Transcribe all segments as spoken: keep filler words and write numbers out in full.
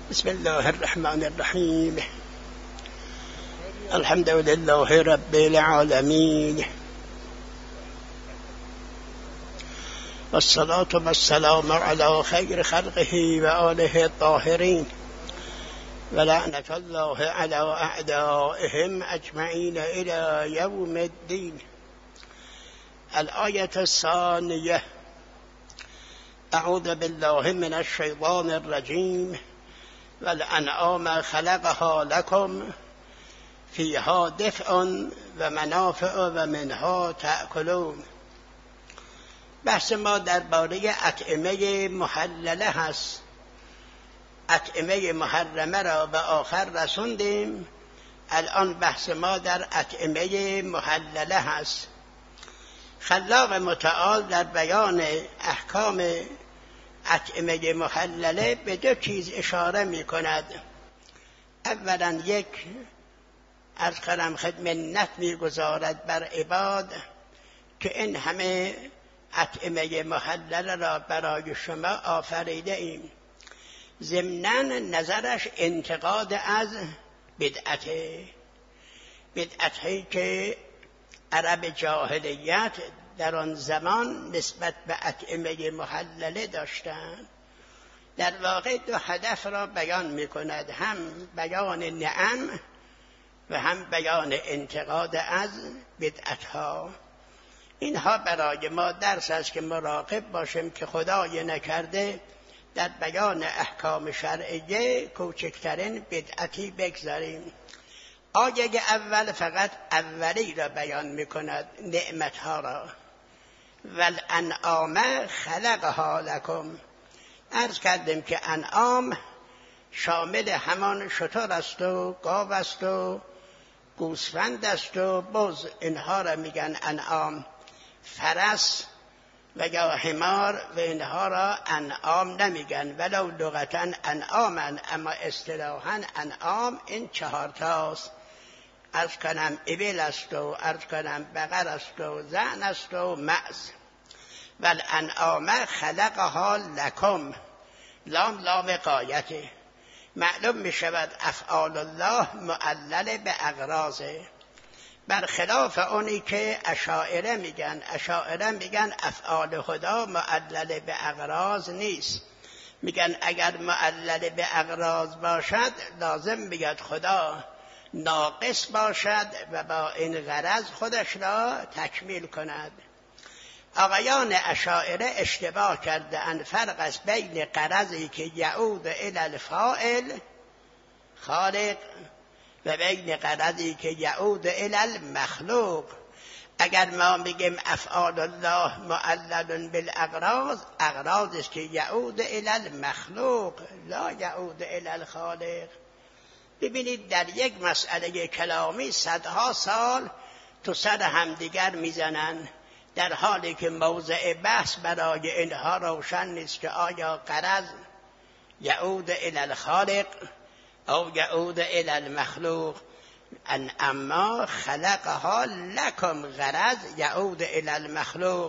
بسم الله الرحمن الرحيم. الحمد لله رب العالمين، والصلاة والسلام على خير خلقه وآله الطاهرين، ولعنة الله على أعدائهم أجمعين إلى يوم الدين. الآية الثانية: أعوذ بالله من الشيطان الرجيم. والأنعام خلقها لكم فيها دفء ومنافع ومنها تأكلون. بحث ما درباره اطعمه محلله هست. اطعمه محرمه را به آخر رسوندیم، الان بحث ما در اطعمه محلله هست. خلاق متعال در بیان احکام اطعمه محلله به دو چیز اشاره می کند. اولا یک از کرم خدمت می گذارد بر عباد که این همه اطعمه محلله را برای شما آفریده ایم. ضمناً نظرش انتقاد از بدعت بدعتی که عرب جاهلیت در آن زمان نسبت به اطعمه محلله داشتند. در واقع دو هدف را بیان می کند، هم بیان نعم و هم بیان انتقاد از بدعتها. اینها برای ما درس است که مراقب باشیم که خدای نکرده در بیان احکام شرعیه کوچکترین بدعتی بگذاریم. آیه اول فقط اولی را بیان می کند، نعمتها را. والانعام خلقها لکم. عرض کردیم که انعام شامل همان شتر است و گاو است و گوسفند است و بز، اینها را میگن انعام. فرس و یا حمار و اینها را انعام نمیگن، ولو لغتا انعامن، اما اصطلاحا انعام این چهار تاست. عرض کنم ابل است و عرض کنم بقر است و زن است و معز. والانعام خلقها لکم، لام لام غایته. معلوم می شود افعال الله معلل به اغراضه، برخلاف اونی که اشاعره میگن. اشاعره میگن افعال خدا معلل به اغراض نیست. میگن اگر معلل به اغراض باشد لازم میگد خدا ناقص باشد و با این غرض خودش را تکمیل کند. آقایان اشاعره اشتباه کرده ان فرق است بین غرضی که یعود الی الفاعل خالق و بین غرضی که یعود الی المخلوق. اگر ما میگیم افعال الله معلل بالاغراض، اغراض است که یعود الی المخلوق لا یعود الی الخالق. ببینید در یک مسئله کلامی صدها سال تو سر همدیگر میزنن، در حالی که موضع بحث برای اینها روشن نیست که آیا غرض یعود الی الخالق او یعود الی المخلوق. ان اما خلقها لکم، غرض یعود الی المخلوق.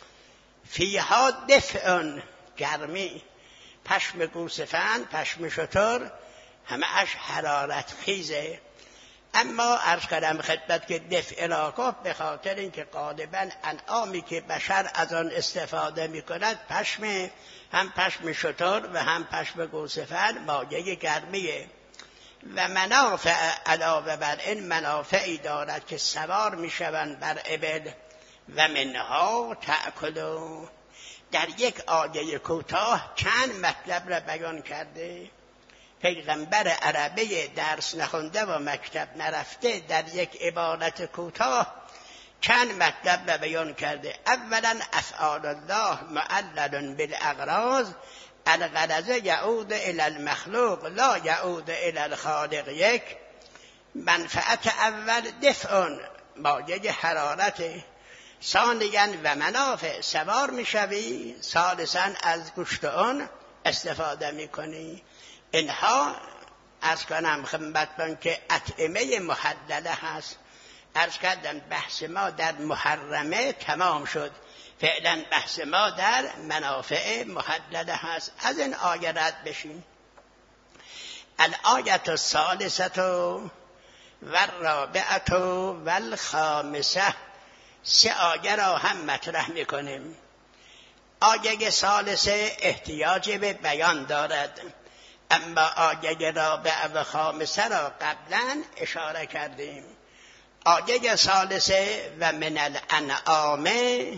فیها دفء، گرمی. پشم گوسفند، پشم شتر همه اش حرارت خیزه. اما عرض کردم خدمت که دفع را گفت به خاطر اینکه غالبا انعامی که بشر از آن استفاده می کند پشم، هم پشم شتر و هم پشم گوسفند مایه گرمیه. و منافع علاوه بر این منافعی دارد که سوار می شوند بر ابل. و منها تأکلوا. در یک آیه کوتاه چند مطلب را بیان کرده. پیغمبر عربی درس نخونده و مکتب نرفته در یک عبارت کوتاه چند مطلب را بیان کرده. اولا افعال الله معلل بالاغراض، الغرض یعود الی المخلوق لا یعود الی الخالق. یک منفعت اول دفع، مایه حرارت. ثانیا و منافع، سوار میشوی. ثالثا از گوشت آن استفاده میکنی. اینها عرض کنم خدمتتون که اطعمه محلله هست. عرض کردم بحث ما در محرمه تمام شد، فعلا بحث ما در منافع محلله هست. از این آیه رد بشیم. الآیت الثالثه و الرابعه و الخامسه، سه آیه را هم مطرح میکنیم. آیه ثالثه احتیاج به بیان دارد، اما آیه رابعه و خامسه را قبلا اشاره کردیم. آیه ثالثه و من الانعام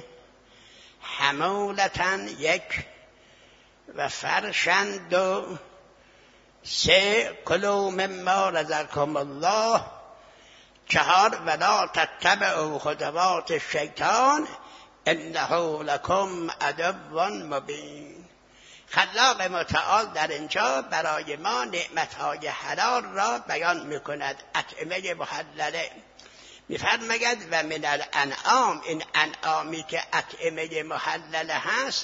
حمولتن یک و فرشن دو، سه کلوا مما رزقکم الله، چهار ولا تتبعوا خطوات الشیطان انه لکم عدو مبین. خلاق متعال در اینجا برای ما نعمتهای حلال را بیان میکند، اطعمه محلله. میفرماید و من الانعام، این انعامی که اطعمه محلله هست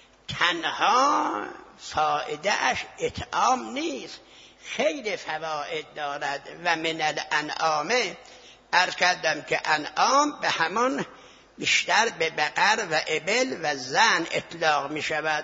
تنها فایده اش اطعام نیست، خیلی فواید دارد. و من الانعام عرض کردم که انعام به همان بیشتر به بقر و ابل و زن اطلاق می شود.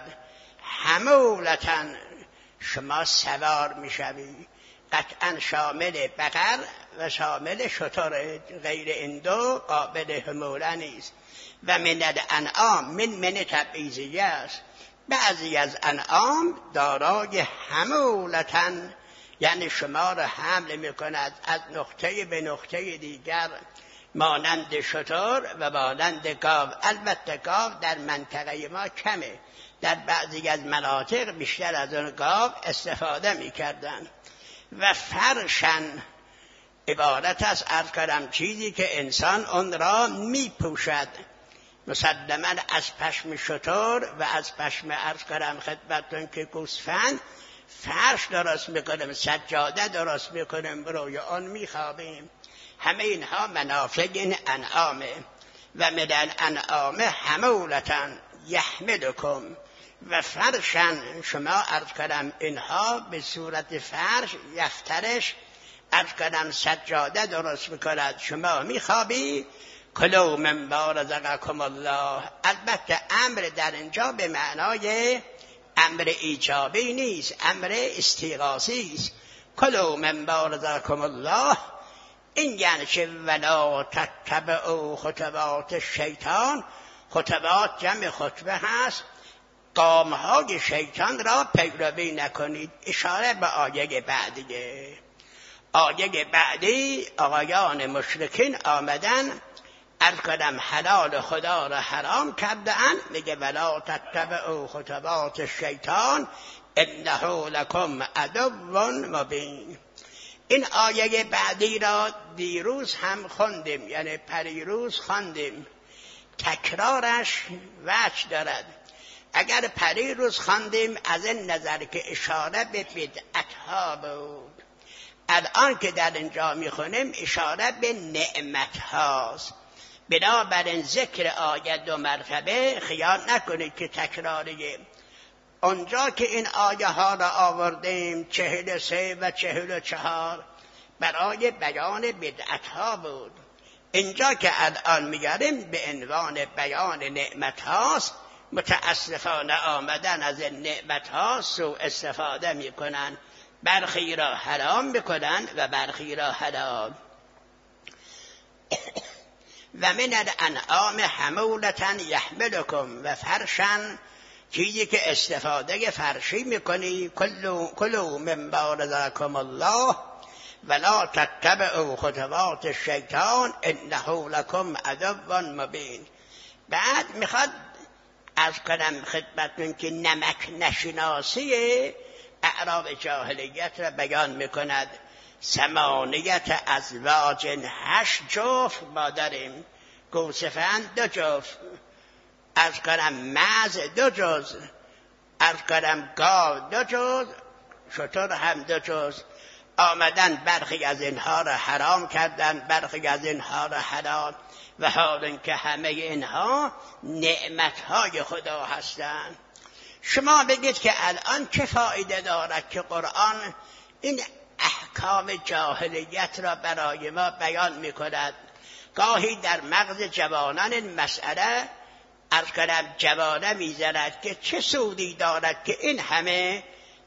حمولتن شما سوار می شوی، قطعا شامل بقر و شامل شتر، غیر این دو قابل حموله نیست. و من الانعام من من تبعیضیه است، بعضی از انعام دارای حمولتن یعنی شما را حمل می کند از نقطه به نقطه دیگر، مانند شتر و مانند گاو. البته گاو در منطقه ما کمه، در بعضی از مناطق بیشتر از اون گاو استفاده می کردن. و فرشن عبارت است از کردم چیزی که انسان اون را می پوشد، مسلما از پشم شتر و از پشم عرض کردم خدمتتون که گوسفند فرش درست میکنیم، سجاده درست میکنیم، روی آن میخوابیم. همه اینها منافع این انعامه. و من الانعام حمولتن یحملکم و فرشن، شما عرض کردم اینها به صورت فرش یفترش عرض کردم سجاده درست میکند، شما میخوابی. کلوا مما رزقکم الله، البته امر در اینجا به معنای امر ایجابی نیست، امر استیغاثی است. کلوا مما رزقکم الله، این یعنی که ولا تتبعوا خطوات الشیطان. خطوات جمع خطوه هست، گامهای شیطان را پیروی نکنید. اشاره به آیه بعدیه. آیه بعدی آقایان مشرکین آمدن عرض کردم حلال خدا را حرام کرده‌اند، میگه ولا تتبعوا خطوات الشیطان انه لکم عدو مبین. این آیه بعدی را دیروز هم خوندیم، یعنی پریروز خواندیم، تکرارش وجه دارد. اگر پریروز خواندیم از این نظر که اشاره به بدعت‌ها بود، الان که در اینجا میخونیم اشاره به نعمت‌هاست. بنابراین ذکر آیه دو مرتبه خیال نکنید که تکراریه. اونجا که این آیه ها را آوردیم چهل سه و چهل چهار برای بیان بدعت ها بود. اینجا که الان میگریم به عنوان بیان نعمت هاست. متاسفانه آمدن از این نعمت ها سوء استفاده میکنن، برخی را حرام میکنن و برخی را حلال. و من الانعام حمولتن یحملکم و فرشن، چیزی که استفاده فرشی میکنی. کلوا مما رزقکم الله ولا تتبعوا خطوات الشیطان انه لکم عدو مبین. بعد میخواد از کنم خدمتتون که نمک نشناسی اعراب جاهلیت را بیان میکند. ثمانیت ازواج، هشت جفت ما داریم، گوسفند دو جفت، از کنم ماز دو جز، از کنم گاو دو جز، شتر هم دو جز. آمدن برخی از اینها را حرام کردن، برخی از اینها را حلال، و حال اینکه همه اینها نعمتهای خدا هستند. شما بگید که الان چه فایده دارد که قرآن این احکام جاهلیت را برای ما بیان می کند؟ گاهی در مغز جوانان این مسئله از کنم جوانه می زند که چه سودی دارد که این همه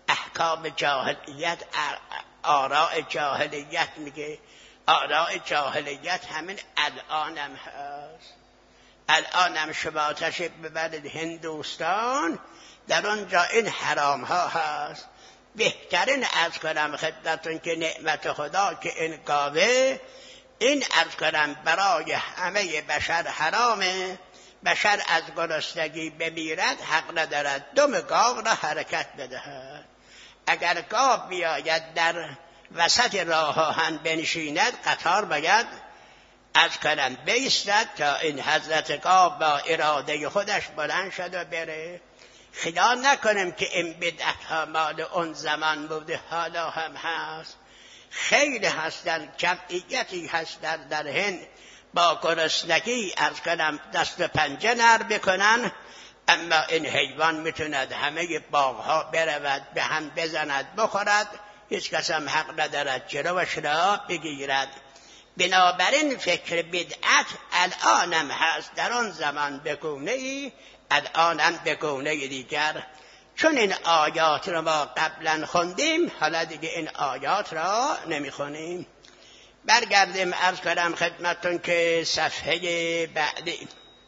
احکام جاهلیت، آراء جاهلیت میگه. آراء جاهلیت همین الانم هست. الانم شما تشریف ببرید هندوستان، در اونجا این حرام ها هست. بهترین عرض کنم خدمتون که نعمت خدا که این گاوه، این عرض کنم برای همه بشر حرامه. بشر از گرسنگی بمیرد حق ندارد دم گاو را حرکت بدهد. اگر گاو بیاید در وسط راه آهن بنشیند، قطار باید از کنم بیستد تا این حضرت گاو با اراده خودش بلند شد و بره. خیال نکنیم که این بدعت ها مال اون زمان بوده، حالا هم هست. خیلی هستن، جمعیتی هستن در هند با گرسنگی از کنم دست و پنجه نر بکنن، اما این حیوان میتوند همه باغها برود، به هم بزند، بخورد، هیچ کس هم حق ندارد جلوش را بگیرد. بنابراین فکر بدعت الانم هست، در آن زمان به گونه‌ای، الانم به گونه دیگر. چون این آیات را ما قبلا خوندیم، حالا دیگه این آیات را نمیخونیم. برگردیم عرض کنم خدمتون که صفحه بعدی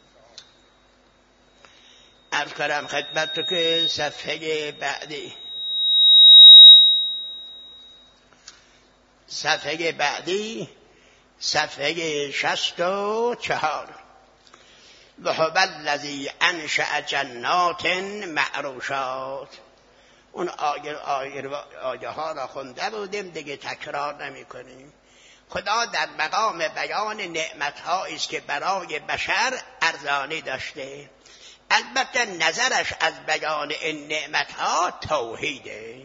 عرض کنم خدمتون که صفحه بعدی صفحه بعدی صفحه شصت و چهار. وهو الذی انشأ جنات معروشات. اون آیه, آیه, آیه ها را خونده بودیم، دیگه تکرار نمی کنیم. خدا در مقام بیان نعمت‌هایی است که برای بشر ارزانی داشته. البته نظرش از بیان این نعمت‌ها توحیده.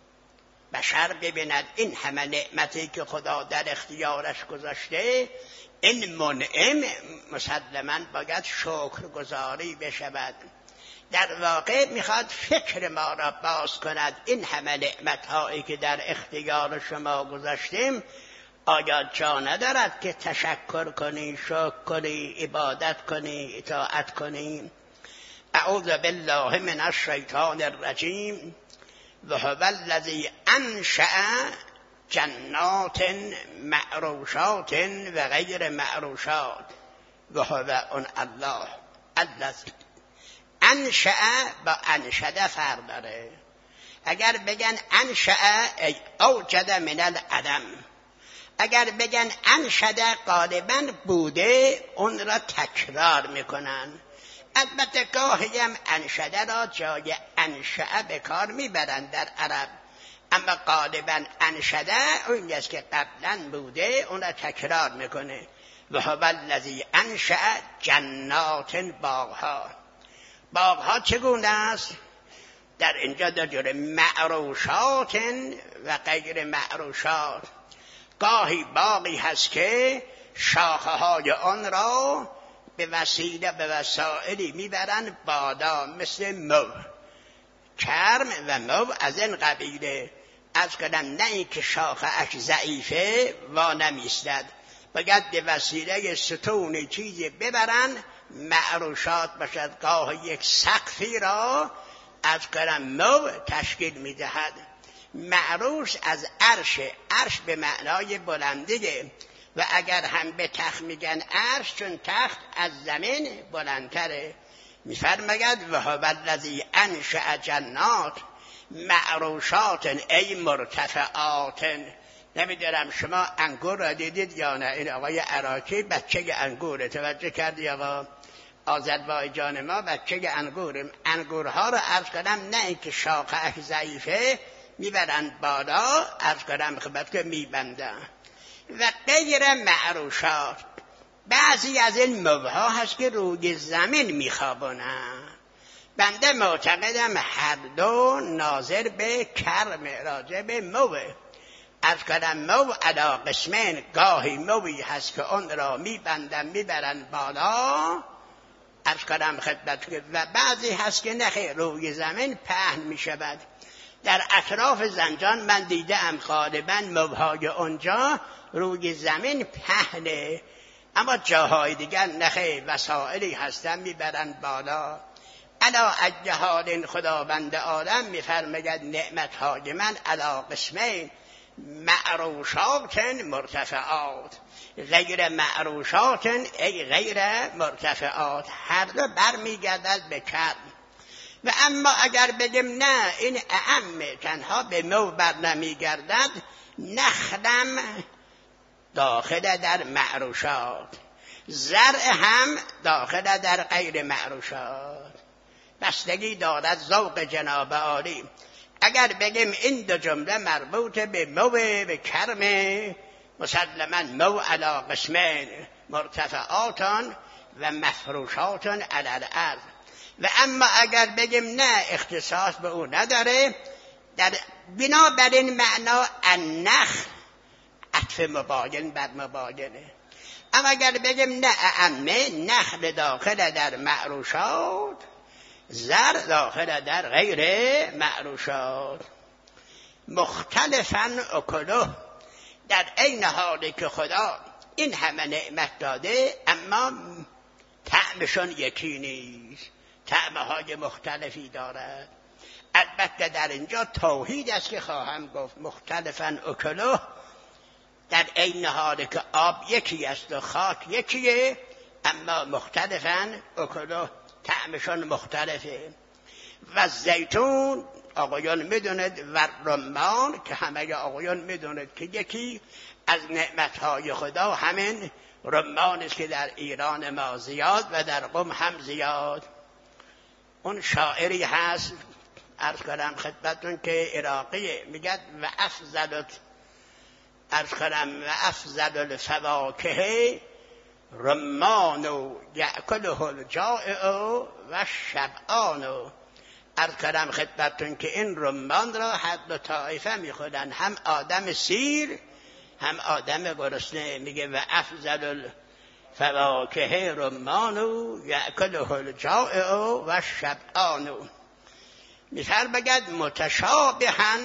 بشر ببیند این همه نعمتی که خدا در اختیارش گذاشته، این منعم مسلماً باید شکرگزاری بشود. در واقع میخواد فکر ما را باز کند. این همه نعمت‌هایی که در اختیار شما گذاشتیم، آیا جا ندارد که تشکر کنی، شکر کنی، عبادت کنی، اطاعت کنی؟ اعوذ بالله من الشیطان الرجیم. وهو الذی انشأ جنات معروشات و غیر معروشات. وهو اون الله الذی انشأ با انشده فرق داره. اگر بگن انشأ ای اوجد من العدم، اگر بگن انشده غالباً بوده، اون را تکرار میکنن. البته گاهی هم انشده را جای انشأ به کار میبرند در عرب، اما غالباً انشده اون است که قبلاً بوده، اون را تکرار میکنه. و هو الذی انشأ جنات، باغها. باغها چگونه است؟ در اینجا در جور معروشات و غیر معروشات. گاهی باغی هست که شاخه های آن را به وسیله به وسائلی میبرن بالا، مثل مو، کرم و مو از این قبیله. از کنم نه این که شاخه اش ضعیفه و نمیستد، باید به وسیله ستون چیزی ببرن معروشات باشد. گاه یک سقفی را از کنم مو تشکیل میدهد. معروش از عرش، عرش به معنای بلندیه، و اگر هم به تخت میگن عرش، چون تخت از زمین بلندتره. میفرماید و هو الذی انشأ جنات معروشات ای مرتفعات. نمیدونم شما انگور را دیدید یا نه؟ این آقای عراقی بچه انگور، توجه کردی آقا آذربای جان ما بچه انگور. انگورها را عرض کنم نه اینکه شاخه اش ضعیفه میبرند بالا، عرض کنم خدمت که میبندن. و غیر معروشات، بعضی از این موها هست که روی زمین میخوابونن. بنده معتقدم هر دو ناظر به کرم، راجع به موه. از کنم مو علا قسمین، گاهی موی هست که اون را میبندن میبرن بالا، از کنم خدمت، و بعضی هست که نخیر روی زمین پهن میشود. در اطراف زنجان من دیدم غالباً موهای اونجا روی زمین پهنه، اما جاهای دیگر نخیر وسائلی هستن میبرن بالا. علا اجهال خداوند عالم میفرماید نعمتهای من علا قسمین معروشات مرتفعات غیر معروشات ای غیر مرتفعات، هر دو برمیگردد به کرم. و اما اگر بگیم نه این اعم تنها به مو بر نمیگردد، نخلم داخل در معروشات، زرع هم داخل در غیر معروشات، بستگی دارد ذوق جناب عالی. اگر بگیم این دو جمله مربوط به مو به کرم، مسلما مو علی قسمین مرتفعاتان و مفروشاتان علی الارض. و اما اگر بگیم نه اختصاص به او نداره، در بنا بر این معنا النخل عطف مباین بر مباینه. اما اگر بگیم نه اعمه، نخل داخل در معروشات، زر داخل در غیر معروشات. مختلفاً اکله، در این حالی که خدا این همه نعمت داده اما طعمشون یکی نیست، طعمهای مختلفی دارد. البته در اینجا توحید است که خواهم گفت مختلفاً اکله، در این حالی که آب یکی است و خاک یکیه، اما مختلفاً اکله، طعمشون مختلفه. و زیتون آقایان میدونید و رمان که همه آقایان میدونید که یکی از نعمتهای خدا همین رمان است که در ایران ما زیاد و در قم هم زیاد. اون شاعری هست عرض کنم خدمتون که عراقیه، میگد و افضل عرض کنم و افضل الفواکه رمان یأکله الجائع و شبعان. عرض کردم خدمتتون که این رمان را هر دو طایفه میخورن، هم آدم سیر هم آدم گرسنه. میگه و افضل الفواکه رمان یأکله الجائع و شبعان. مثال بگد متشابها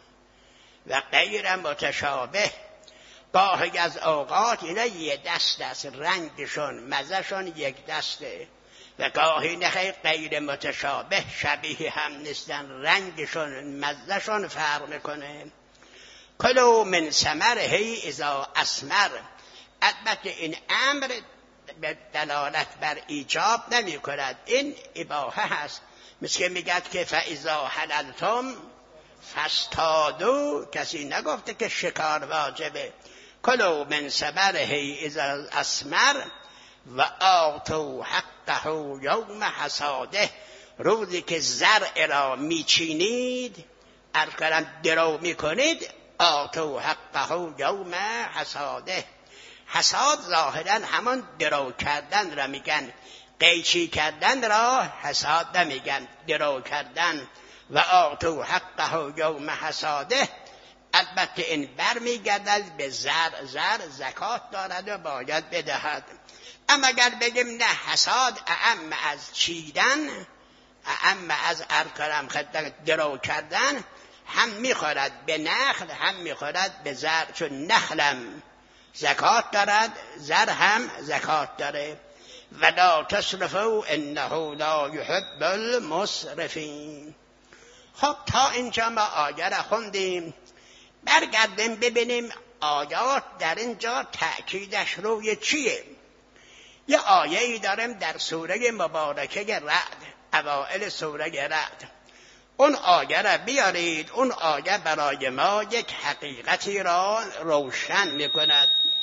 و غیر متشابه، گاهی از اوقات اینا یه دست است، رنگشون مزهشون یک دسته، و گاهی نخیر غیر متشابه، شبیه هم نیستن، رنگشون مزهشون فرق میکنه. کلوا من ثمره اذا اثمر. البته این امر به دلالت بر ایجاب نمی کند، این اباحه هست. مثل میگد که فاذا حللتم فاصطادوا، کسی نگفته که شکار واجبه. کلوا من ثمره اذا اثمر و آتوا حقه یوم حصاده. روزی که زرع را میچینید، عرض کردم درو میکنید، آتوا حقه یوم حصاده. حصاد ظاهرا همان درو کردن را میگن، قیچی کردن را حصاد نمیگن، درو کردن. و آتوا حقه یوم حصاده، البته این برمیگردد به زر، زر زکات دارد و باید بدهد. اما اگر بگیم نه حصاد اعم از چیدن، اعم از ارکرم خدمت درو کردن، هم میخورد به نخل هم میخورد به زر، چون نخلم زکات دارد، زر هم زکات داره. ولا تصرفوا انه لا يحب المسرفین. خب تا اینجا ما آیه را خوندیم، برگردیم ببینیم آیات در اینجا تأکیدش روی چیه. یه آیه‌ای داریم در سوره مبارکه رعد، اوائل سوره رعد. اون آیه را بیارید، اون آیه برای ما یک حقیقتی را روشن میکند.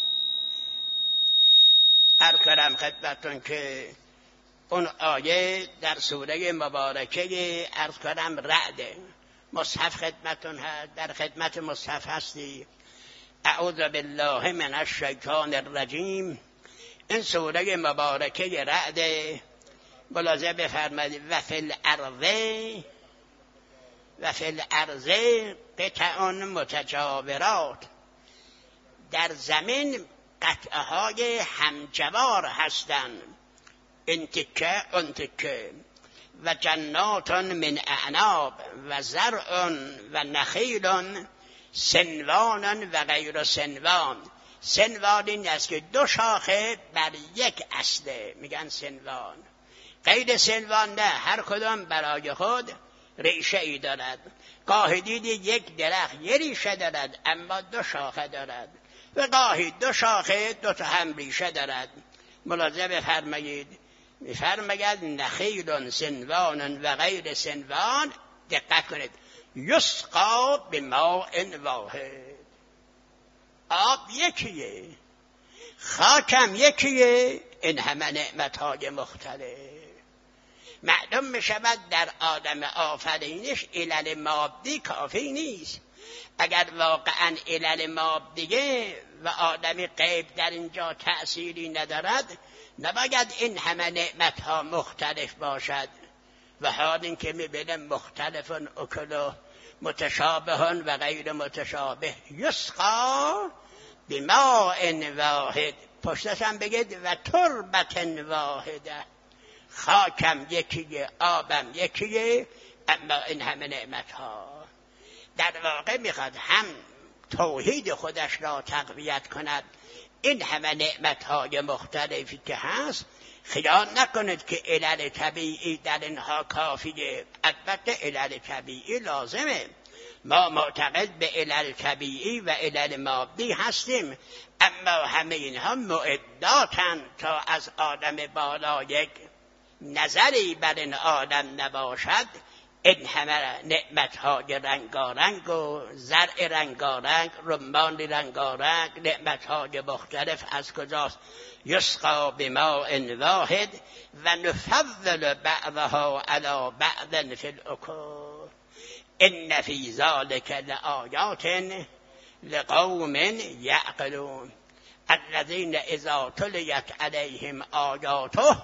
عرض کردم خدمتتون که اون آیه در سوره مبارکه عرض کردم رعد، مصحف خدمتتون هست، در خدمت مصحف هستی. اعوذ بالله من الشیطان الرجیم. این سوره مبارکه رعد، ملاحظه بفرمایید و فی الارض و فی الارض قطع متجاورات. در زمین قطعه های همجوار هستند، این تکه اون تکه. و جنات من اعناب و زرع و نخیل سنوان و غیر سنوان. سنوان این است که دو شاخه بر یک اصله، میگن سنوان. غیر سنوان نه، هر کدام برای خود ریشه ای دارد. گاهی دیدید یک درخت یک ریشه دارد اما دو شاخه دارد و گاهی دو شاخه دو تا هم ریشه دارد. ملاحظه بفرمایید، میفرماید نخیل سنوان و غیر سنوان، دقت کنید، یسقا بماء واحد. آب یکیه، خاکم یکیه، این همه نعمت‌های مختلف. معلوم می شود در آدم آفرینش علل مادی کافی نیست. اگر واقعا علل مادیه و آدمی غیب در اینجا تأثیری ندارد، نباید این همه نعمت‌ها مختلف باشد. و حال این که می بینم مختلفن اکلو متشابهن و غیر متشابه. یسقا بماء واحد، پشتش هم بگید و تربت واحده، خاکم یکیه، آبم یکیه، اما این همه نعمت ها. در واقع میخواد هم توحید خودش را تقویت کند. این همه نعمت های مختلفی که هست، خیال نکنید که علل طبیعی در اینها کافیه. البته علل طبیعی لازمه، ما معتقد به علل طبیعی و علل مادی هستیم، اما همه اینها معداتن تا از آدم بالا یک نظری بر این آدم نباشد. این همه نعمت‌های رنگارنگ و زرع رنگارنگ، رمان رنگارنگ، نعمت‌های مختلف از کجاست؟ یسقا بماء واحد و نفضل بعضها علی بعض فی الاکل ان فی ذلک لآیات لقوم یعقلون الذین اذا تلیت علیهم آیاته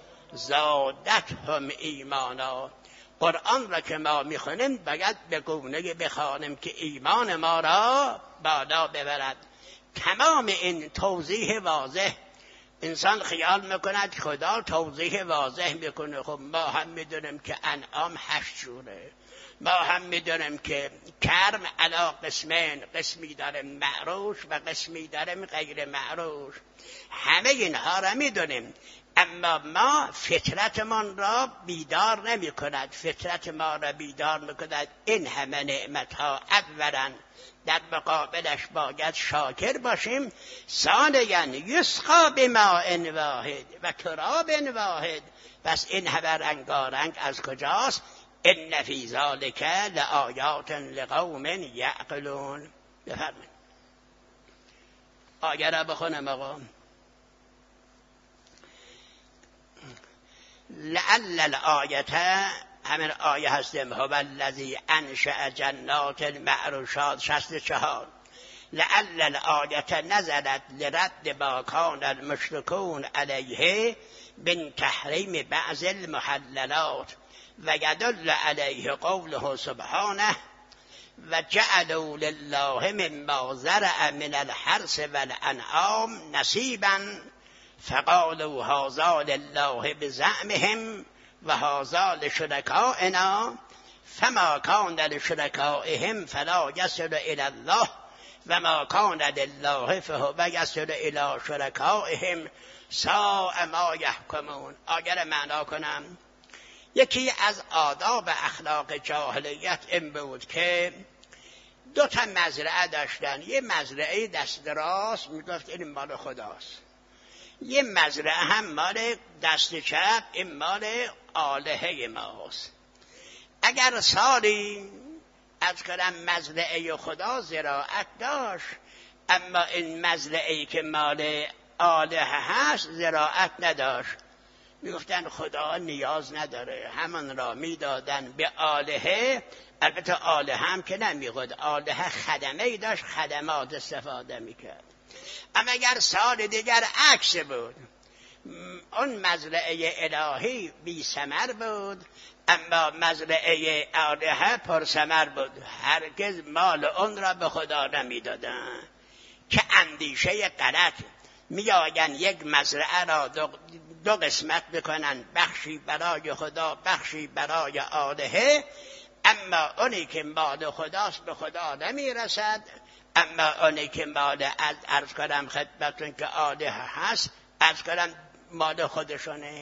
زادتهم ایمانا. قرآن را که ما میخونیم باید به گونه بخوانیم که ایمان ما را بالا ببرد. تمام این توضیح واضح، انسان خیال میکند خدا توضیح واضح میکنه. خب ما هم میدونیم که انعام هشت جوره، ما هم میدونیم که کرم علا قسمین، قسمی داریم معروش و قسمی داریم غیر معروش، همه اینها را میدونیم، اما ما فطرتمان را بیدار نمی کند. فطرت ما را بیدار میکند این همه نعمتها. اولا در مقابلش باید شاکر باشیم، ثانیا یسقا بماء واحد و تراب واحد. پس این همه رنگارنگ از کجاست؟ ان فی ذلک لآیات لقوم یعقلون. بفرمایید آیه را بخونم آقا. لعل الآیت، همین آیه هستیم، هو الذی انشأ جنات المعروشات شصت و چهار. لعل الآیت نزلت لرد ما کان المشرکون علیه من تحریم بعض المحللات و یدل علیه قوله سبحانه و جعلوا لله مما زرع من الحرث والانعام نصیبا فقالوا هذا لله بزعمهم و هذا لشرکائنا فما کان لشرکائهم فلا یصل الی الله و ما کان لله فهو یصل الی شرکائهم ساء ما یحکمون. اگر معنا کنم، یکی از آداب اخلاق جاهلیت این بود که دو تا مزرعه داشتن. یه مزرعه دست راست میگفت این مال خداست، یه مزرعه هم مال دست چپ، این مال آلهه ماست. اگر سالی از کنم مزرعه خدا زراعت داشت، اما این مزرعه که مال آلهه هست زراعت نداشت، میگفتن خدا نیاز نداره، همان را میدادن به آلهه. البته آلهه هم که نمیخود، آلهه خدمه ای داشت، خدمات استفاده میکرد. اما اگر سال دیگر عکس بود، اون مزرعه الهی بی ثمر بود، اما مزرعه آلهه پر ثمر بود، هرگز مال اون را به خدا نمیدادن. که اندیشه غلط، میآیند یک مزرعه را دو, دو قسمت بکنن، بخشی برای خدا، بخشی برای آلهه، اما اونی که مال خداست به خدا نمیرسد، اما اونی که مال از عرض کنم خدمتون که آلهه هست، عرض کنم مال خودشونه.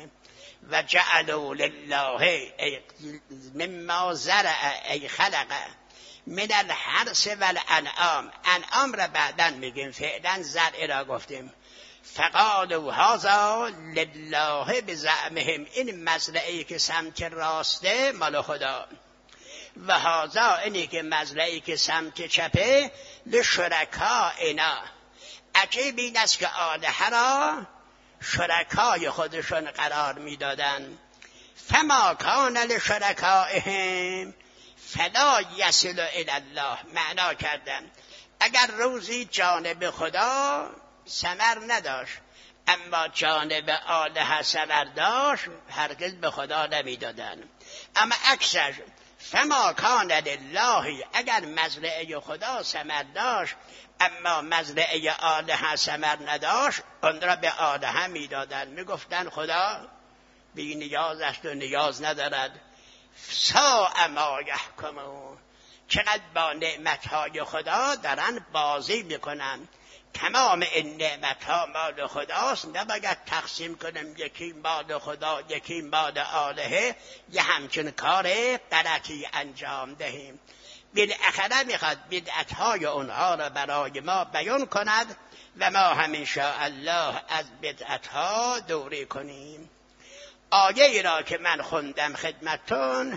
و جعلوا لله مما زرع ای خلق من الحرث والانعام. انعام را بعداً میگیم، فعلا زرع را گفتیم. فقالوا هذا لله بزعمهم، این مزرعه‌ای که سمت راسته مال خدا، و هذا اینی که مزرعه‌ای که سمت چپه لشرکائنا. عجیب این است که آلهه را شرکای خودشون قرار میدادن. فما کان لشرکائهم فلا یصل الی الله. معنا کردن اگر روزی جانب خدا ثمر نداشت اما جانب آلهه ثمر داشت، هرگز به خدا نمیدادن. اما عکسش فما کان لله، اگر مزرعه خدا ثمر داشت اما مزرعه آلهه ثمر نداشت، آن را به آلهه میدادن. میگفتن خدا بی نیاز است و نیاز ندارد. ساء ما یحکمون. چقدر با نعمتهای خدا دارن بازی میکنن. تمام این نعمتها مال خداست، نباید تقسیم کنیم یکی مال خدا یکی مال آلهه، یه همچین کار غلطی انجام دهیم. بالاخره میخواد بدعتهای اونها را برای ما بیان کند و ما هم انشاءالله از بدعتها دوری کنیم. آیه ای را که من خوندم خدمتون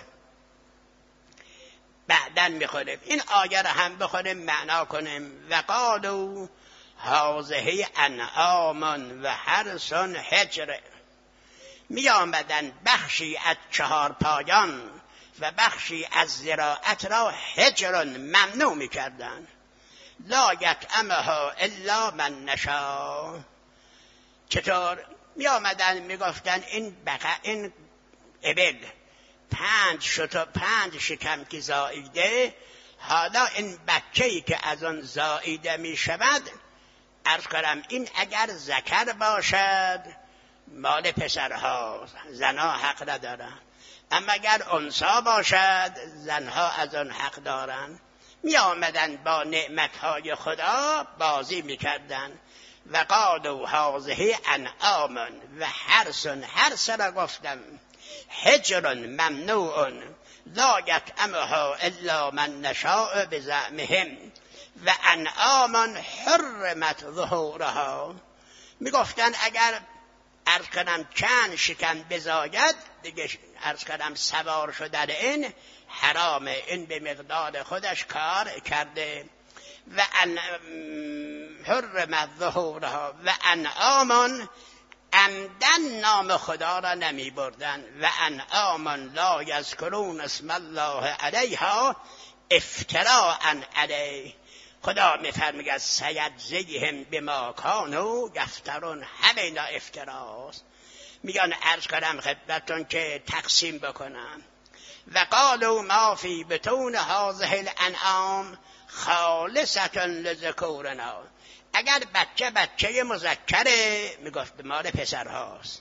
بعداً میخونیم. این آیه را هم بخونیم معنا کنیم. و قالوا هذه انعام و حرث حجر. می آمدن بخشی از چهار پایان و بخشی از زراعت را حجر ممنوع می کردن. لا یطعمها الا من نشاء. چطور؟ می آمدن می گفتن این بقا این ابل پنج شتا پنج شکم که زاییده، حالا این بچه‌ای که از آن زاییده می شود، عرض کنم این اگر ذکر باشد مال پسرها، زنها حق ندارن، اما اگر انثی باشد زنها از آن حق دارن. می آمدن با نعمتهای خدا بازی می کردن. و قالوا هذه انعام و حرث. حرث را گفتم حجر ممنوع لا یطعمها الا من نشاء بزعمهم و انعام حرمت ظهورها. می گفتن اگر عرض کنم چند شکم بزاید دیگه عرض کنم سوار شدن این حرامه، این به مقدار خودش کار کرده. و ان حرمت ظهورها و انعام عمدن نام خدا را نمی بردن. و انعام لا یذکرون اسم الله علیها افتراء علیه. خدا میفرماید سیجزیهم بما کانوا یفترون. همینا افتراست. میگن عرض کنم خدمتتون که تقسیم بکنم. و قالوا ما فی بطون هذه الانعام خالصة لذکورنا. اگر بچه بچه مذکره میگفت مال پسرهاست.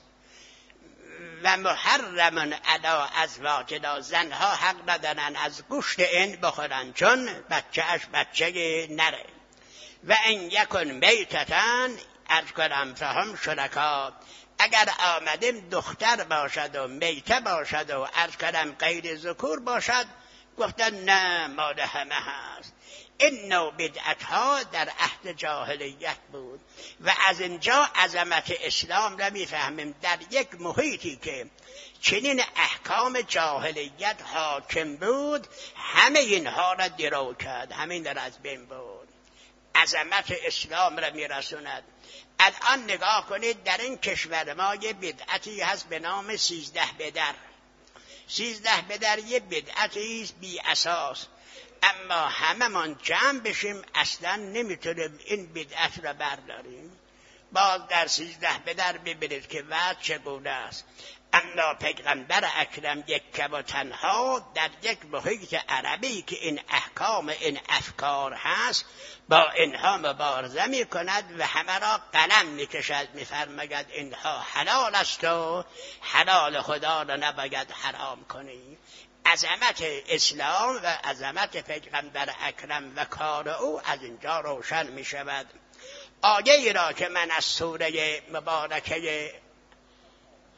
و محرم علی ازواجنا. زنها حق ندارن از گوشت این بخورن چون بچه اش بچه نره. و این یکن میتتن عرض کنم فهم شرکا. اگر آمدیم دختر باشد و میته باشد و عرض کنم غیر ذکور باشد، گفتن نه مال همه هست. این نوع بدعتها در عهد جاهلیت بود و از اینجا عظمت اسلام را میفهمیم. در یک محیطی که چنین احکام جاهلیت حاکم بود، همه اینها را درو کرد، همین را از بین برد. عظمت اسلام را میرسوند. الان نگاه کنید در این کشور ما یه بدعتی هست به نام سیزده بدر. سیزده بدر یه بدعتی است بی اساس، اما همه من جمع بشیم اصلا نمیتونیم این بدعت را برداریم. باز در سیزده بدر ببینید که وضع چگونه است. اما پیغمبر اکرم یک و تنها در یک محیط عربی که این احکام این افکار هست با اینها مبارزه می کند و همه را قلم می کشد. می فرماید اینها حلال است و حلال خدا را نباید حرام کنی. عظمت اسلام و عظمت پیغمبر اکرم و کار او از اینجا روشن می شود. آیه ای را که من از سوره مبارکه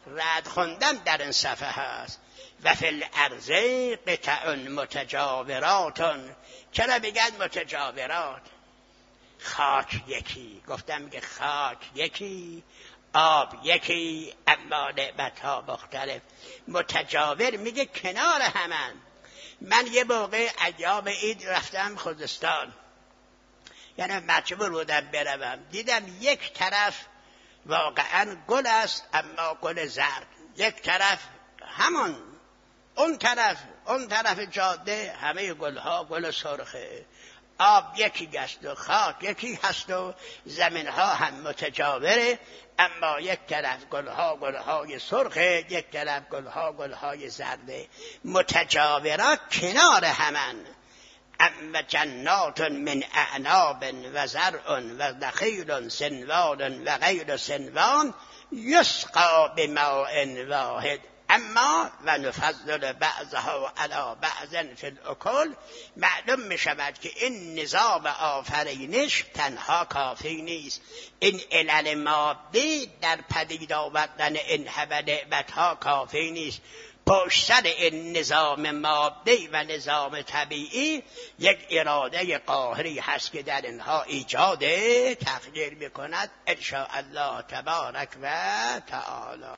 رد خوندن در این صفحه هست. و فی الارض قطع متجاورات. چرا بگن متجاورات؟ خاک یکی، گفتم میگه خاک یکی، آب یکی، اما نعمت‌ها مختلف. متجاور میگه کنار همن. من یه موقع ایام عید رفتم خوزستان، یعنی مجبور بودم بروم، دیدم یک طرف واقعا گل است اما گل زرد، یک طرف همون، اون طرف اون طرف جاده همه گلها گل سرخه. آب یکی هست و خاک یکی هست و زمینها هم متجاوره، اما یک طرف گلها گلهای سرخه، یک طرف گلها گلهای زرده. متجاورات کنار همن. اما جنات من اعناب و زرع و نخیل سنوان و غیر سنوان یسقى بماء واحد. اما و نفضل بعضها علی بعض فی الاکل. معلوم می شود که این نظام آفرینش تنها کافی نیست. این علل مادی در پدید آوردن این همه نعمتها کافی نیست. پشت سر این نظام مادی و نظام طبیعی یک اراده قاهری هست که در اینها ایجاد تغییر میکند. ان شاء الله تبارک و تعالی.